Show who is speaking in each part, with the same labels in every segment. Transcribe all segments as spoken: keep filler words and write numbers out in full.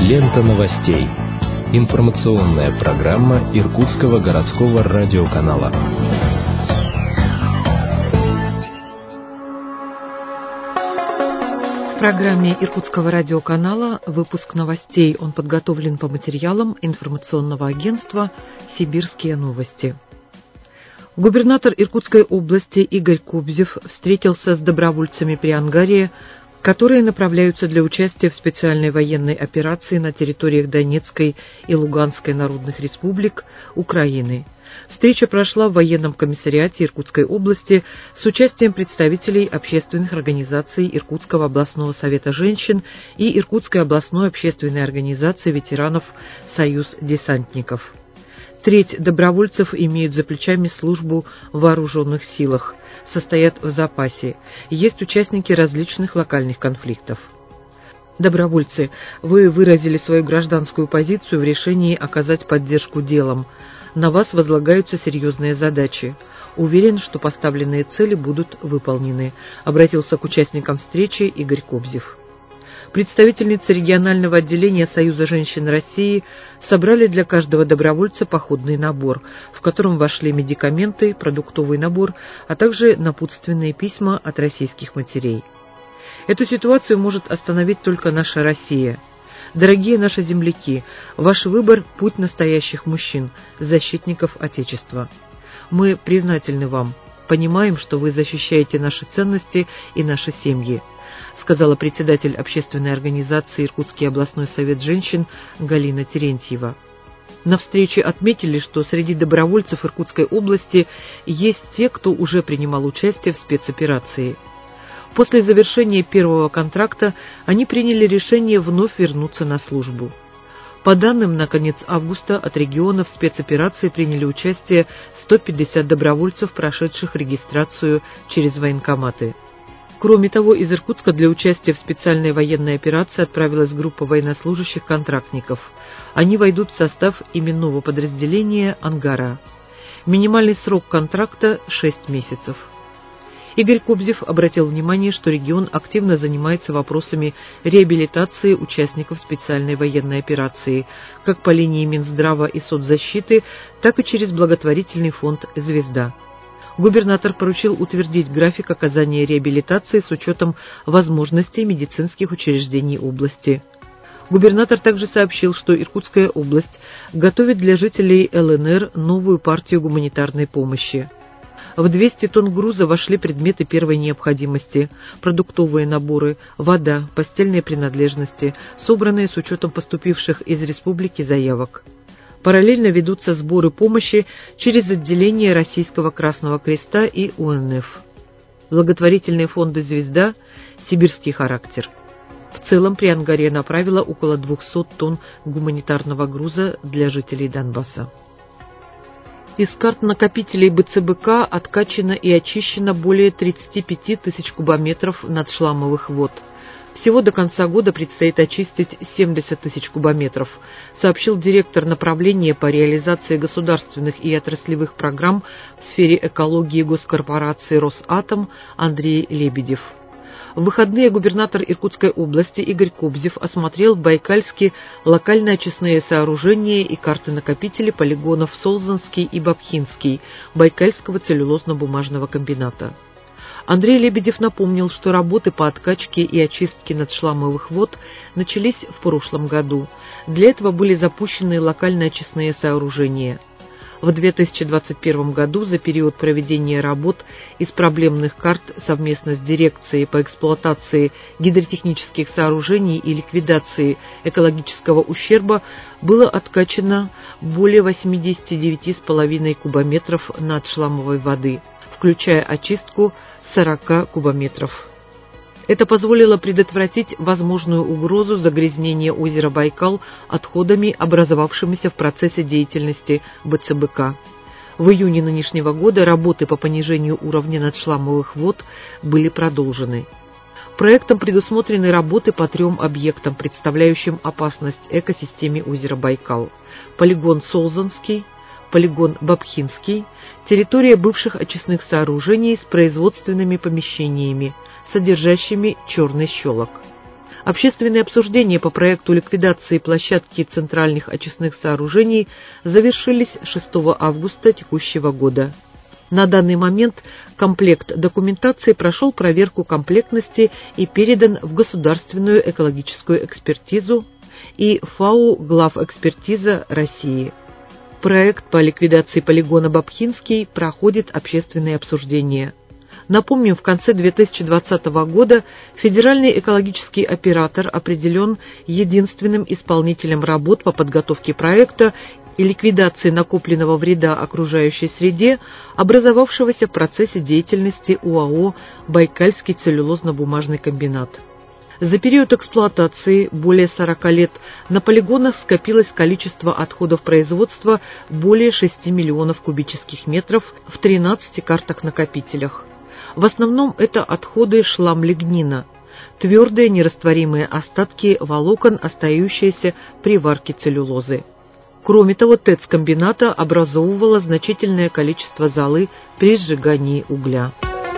Speaker 1: Лента новостей. Информационная программа Иркутского городского радиоканала.
Speaker 2: В программе Иркутского радиоканала выпуск новостей. Он подготовлен по материалам информационного агентства «Сибирские новости». Губернатор Иркутской области Игорь Кобзев встретился с добровольцами при Ангаре, которые направляются для участия в специальной военной операции на территориях Донецкой и Луганской народных республик Украины. Встреча прошла в военном комиссариате Иркутской области с участием представителей общественных организаций Иркутского областного совета женщин и Иркутской областной общественной организации ветеранов «Союз десантников». Треть добровольцев имеют за плечами службу в вооруженных силах, состоят в запасе, есть участники различных локальных конфликтов. Добровольцы, вы выразили свою гражданскую позицию в решении оказать поддержку делам. На вас возлагаются серьезные задачи. Уверен, что поставленные цели будут выполнены, обратился к участникам встречи Игорь Кобзев. Представительницы регионального отделения Союза женщин России собрали для каждого добровольца походный набор, в котором вошли медикаменты, продуктовый набор, а также напутственные письма от российских матерей. Эту ситуацию может остановить только наша Россия. Дорогие наши земляки, ваш выбор – путь настоящих мужчин, защитников Отечества. Мы признательны вам, понимаем, что вы защищаете наши ценности и наши семьи, сказала председатель общественной организации Иркутский областной совет женщин Галина Терентьева. На встрече отметили, что среди добровольцев Иркутской области есть те, кто уже принимал участие в спецоперации. После завершения первого контракта они приняли решение вновь вернуться на службу. По данным, на конец августа от региона в спецоперации приняли участие сто пятьдесят добровольцев, прошедших регистрацию через военкоматы. Кроме того, из Иркутска для участия в специальной военной операции отправилась группа военнослужащих-контрактников. Они войдут в состав именного подразделения «Ангара». Минимальный срок контракта – шесть месяцев. Игорь Кобзев обратил внимание, что регион активно занимается вопросами реабилитации участников специальной военной операции, как по линии Минздрава и соцзащиты, так и через благотворительный фонд «Звезда». Губернатор поручил утвердить график оказания реабилитации с учетом возможностей медицинских учреждений области. Губернатор также сообщил, что Иркутская область готовит для жителей эл эн эр новую партию гуманитарной помощи. В двести тонн груза вошли предметы первой необходимости, продуктовые наборы, вода, постельные принадлежности, собранные с учетом поступивших из республики заявок. Параллельно ведутся сборы помощи через отделение Российского Красного Креста и у эн эф. Благотворительные фонды «Звезда», «Сибирский характер». В целом при Ангаре направила около двухсот тонн гуманитарного груза для жителей Донбасса. Из карт накопителей бэ цэ бэ ка откачано и очищено более тридцати пяти тысяч кубометров надшламовых вод. Всего до конца года предстоит очистить семьдесят тысяч кубометров, сообщил директор направления по реализации государственных и отраслевых программ в сфере экологии госкорпорации «Росатом» Андрей Лебедев. В выходные губернатор Иркутской области Игорь Кобзев осмотрел в Байкальске локальные очистные сооружения и карты накопителей полигонов Солзанский и Бабхинский Байкальского целлюлозно-бумажного комбината. Андрей Лебедев напомнил, что работы по откачке и очистке надшламовых вод начались в прошлом году. Для этого были запущены локальные очистные сооружения. В две тысячи двадцать первом году за период проведения работ из проблемных карт совместно с дирекцией по эксплуатации гидротехнических сооружений и ликвидации экологического ущерба было откачано более восьмидесяти девяти с половиной кубометров надшламовой воды, включая очистку сорока кубометров. Это позволило предотвратить возможную угрозу загрязнения озера Байкал отходами, образовавшимися в процессе деятельности бэ цэ бэ ка. В июне нынешнего года работы по понижению уровня надшламовых вод были продолжены. Проектом предусмотрены работы по трем объектам, представляющим опасность экосистеме озера Байкал: полигон Солзанский, полигон Бабхинский, территория бывших очистных сооружений с производственными помещениями, содержащими черный щелок. Общественные обсуждения по проекту ликвидации площадки центральных очистных сооружений завершились шестого августа текущего года. На данный момент комплект документации прошел проверку комплектности и передан в государственную экологическую экспертизу и ФАО «Главэкспертиза России». Проект по ликвидации полигона Бабхинский проходит общественные обсуждения. Напомним, в конце две тысячи двадцатого года федеральный экологический оператор определен единственным исполнителем работ по подготовке проекта и ликвидации накопленного вреда окружающей среде, образовавшегося в процессе деятельности ОАО «Байкальский целлюлозно-бумажный комбинат». За период эксплуатации более сорока лет на полигонах скопилось количество отходов производства более шести миллионов кубических метров в тринадцати картах-накопителях. В основном это отходы шлам-лигнина, твердые нерастворимые остатки волокон, остающиеся при варке целлюлозы. Кроме того, ТЭЦ-комбината образовывало значительное количество золы при сжигании угля.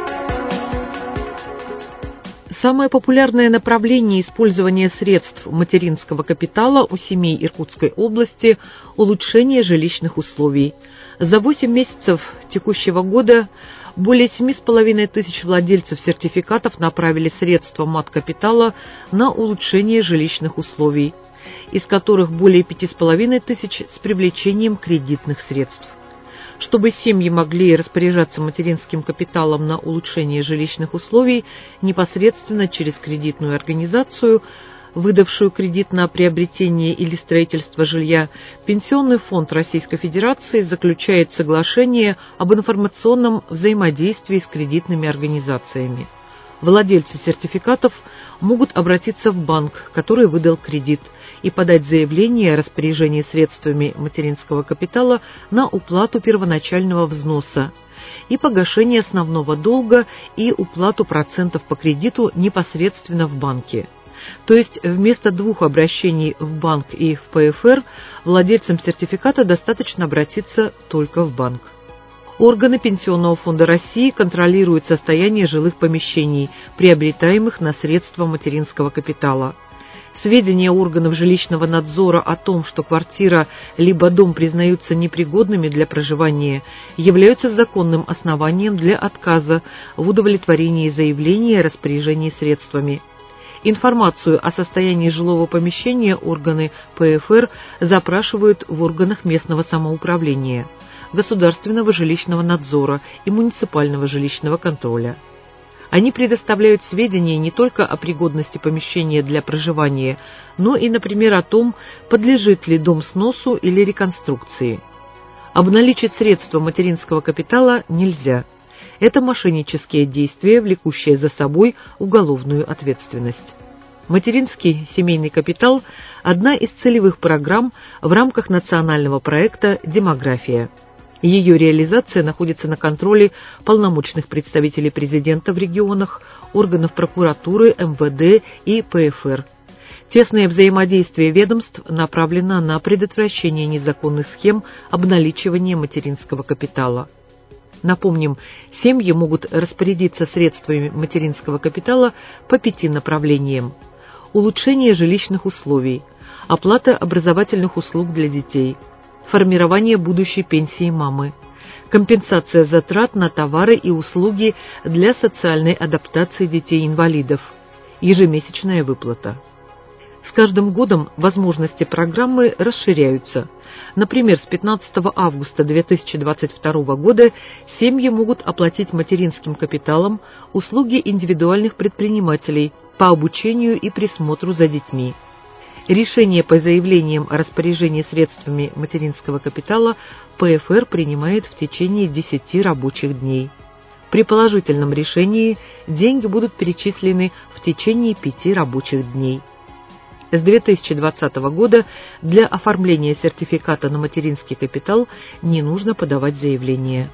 Speaker 2: Самое популярное направление использования средств материнского капитала у семей Иркутской области – улучшение жилищных условий. За восемь месяцев текущего года более семи с половиной тысяч владельцев сертификатов направили средства мат-капитала на улучшение жилищных условий, из которых более пяти с половиной тысяч с привлечением кредитных средств. Чтобы семьи могли распоряжаться материнским капиталом на улучшение жилищных условий непосредственно через кредитную организацию, выдавшую кредит на приобретение или строительство жилья, Пенсионный фонд Российской Федерации заключает соглашение об информационном взаимодействии с кредитными организациями. Владельцы сертификатов могут обратиться в банк, который выдал кредит, и подать заявление о распоряжении средствами материнского капитала на уплату первоначального взноса и погашение основного долга и уплату процентов по кредиту непосредственно в банке. То есть вместо двух обращений в банк и в ПФР владельцам сертификата достаточно обратиться только в банк. Органы Пенсионного фонда России контролируют состояние жилых помещений, приобретаемых на средства материнского капитала. Сведения органов жилищного надзора о том, что квартира либо дом признаются непригодными для проживания, являются законным основанием для отказа в удовлетворении заявления о распоряжении средствами. Информацию о состоянии жилого помещения органы ПФР запрашивают в органах местного самоуправления, государственного жилищного надзора и муниципального жилищного контроля. Они предоставляют сведения не только о пригодности помещения для проживания, но и, например, о том, подлежит ли дом сносу или реконструкции. Обналичить средства материнского капитала нельзя. Это мошеннические действия, влекущие за собой уголовную ответственность. Материнский семейный капитал – одна из целевых программ в рамках национального проекта «Демография». Ее реализация находится на контроле полномочных представителей президента в регионах, органов прокуратуры, эм вэ дэ и пэ эф эр. Тесное взаимодействие ведомств направлено на предотвращение незаконных схем обналичивания материнского капитала. Напомним, семьи могут распорядиться средствами материнского капитала по пяти направлениям: улучшение жилищных условий, оплата образовательных услуг для детей, формирование будущей пенсии мамы, компенсация затрат на товары и услуги для социальной адаптации детей-инвалидов, ежемесячная выплата. С каждым годом возможности программы расширяются. Например, с пятнадцатого августа две тысячи двадцать второго года семьи могут оплатить материнским капиталом услуги индивидуальных предпринимателей по обучению и присмотру за детьми. Решение по заявлениям о распоряжении средствами материнского капитала пэ эф эр принимает в течение десяти рабочих дней. При положительном решении деньги будут перечислены в течение пяти рабочих дней. С две тысячи двадцатого года для оформления сертификата на материнский капитал не нужно подавать заявление.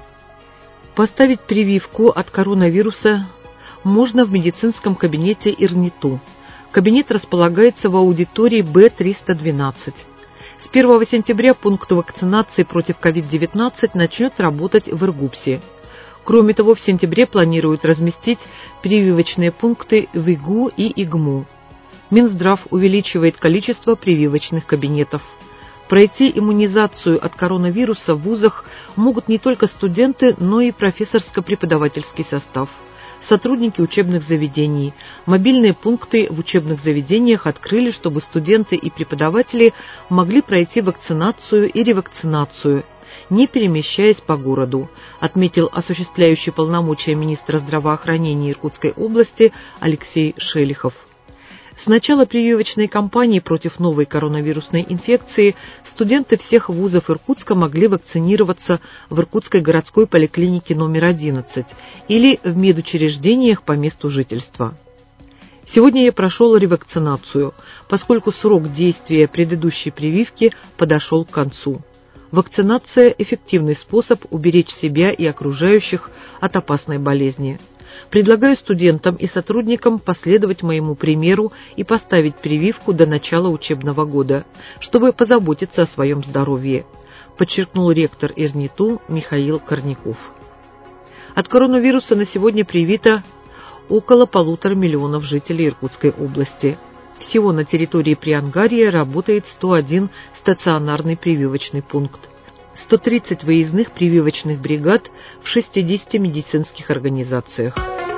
Speaker 2: Поставить прививку от коронавируса можно в медицинском кабинете ИРНИТУ. Кабинет располагается в аудитории бэ триста двенадцать. С первого сентября пункт вакцинации против ковид девятнадцать начнет работать в Иргупсе. Кроме того, в сентябре планируют разместить прививочные пункты в ИГУ и ИГМУ. Минздрав увеличивает количество прививочных кабинетов. Пройти иммунизацию от коронавируса в вузах могут не только студенты, но и профессорско-преподавательский состав, сотрудники учебных заведений. Мобильные пункты в учебных заведениях открыли, чтобы студенты и преподаватели могли пройти вакцинацию и ревакцинацию, не перемещаясь по городу, отметил осуществляющий полномочия министра здравоохранения Иркутской области Алексей Шелихов. С начала прививочной кампании против новой коронавирусной инфекции студенты всех вузов Иркутска могли вакцинироваться в Иркутской городской поликлинике номер одиннадцать или в медучреждениях по месту жительства. Сегодня я прошел ревакцинацию, поскольку срок действия предыдущей прививки подошел к концу. Вакцинация – эффективный способ уберечь себя и окружающих от опасной болезни. Предлагаю студентам и сотрудникам последовать моему примеру и поставить прививку до начала учебного года, чтобы позаботиться о своем здоровье, подчеркнул ректор ИРНИТУ Михаил Корняков. От коронавируса на сегодня привито около полутора миллионов жителей Иркутской области. Всего на территории Приангарья работает сто один стационарный прививочный пункт, сто тридцать выездных прививочных бригад в шестидесяти медицинских организациях.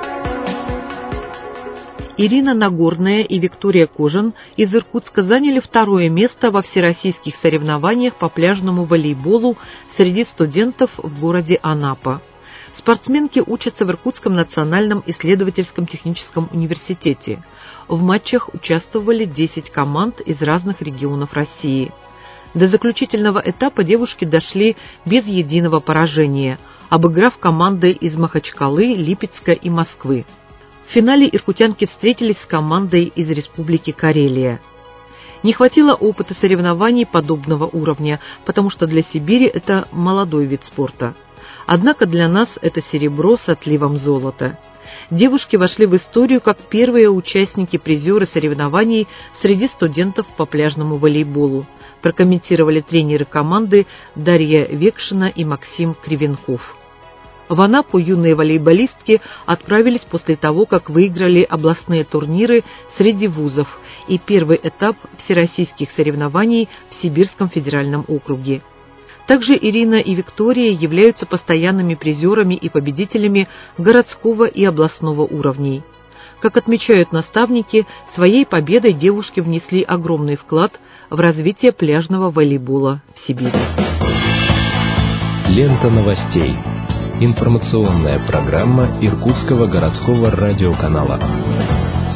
Speaker 2: Ирина Нагорная и Виктория Кожан из Иркутска заняли второе место во всероссийских соревнованиях по пляжному волейболу среди студентов в городе Анапа. Спортсменки учатся в Иркутском национальном исследовательском техническом университете. В матчах участвовали десять команд из разных регионов России. До заключительного этапа девушки дошли без единого поражения, обыграв команды из Махачкалы, Липецка и Москвы. В финале иркутянки встретились с командой из Республики Карелия. Не хватило опыта соревнований подобного уровня, потому что для Сибири это молодой вид спорта. Однако для нас это серебро с отливом золота. Девушки вошли в историю как первые участники-призеры соревнований среди студентов по пляжному волейболу, прокомментировали тренеры команды Дарья Векшина и Максим Кривенков. В Анапу юные волейболистки отправились после того, как выиграли областные турниры среди вузов и первый этап всероссийских соревнований в Сибирском федеральном округе. Также Ирина и Виктория являются постоянными призерами и победителями городского и областного уровней. Как отмечают наставники, своей победой девушки внесли огромный вклад в развитие пляжного волейбола в Сибири.
Speaker 1: Лента новостей. Информационная программа Иркутского городского радиоканала.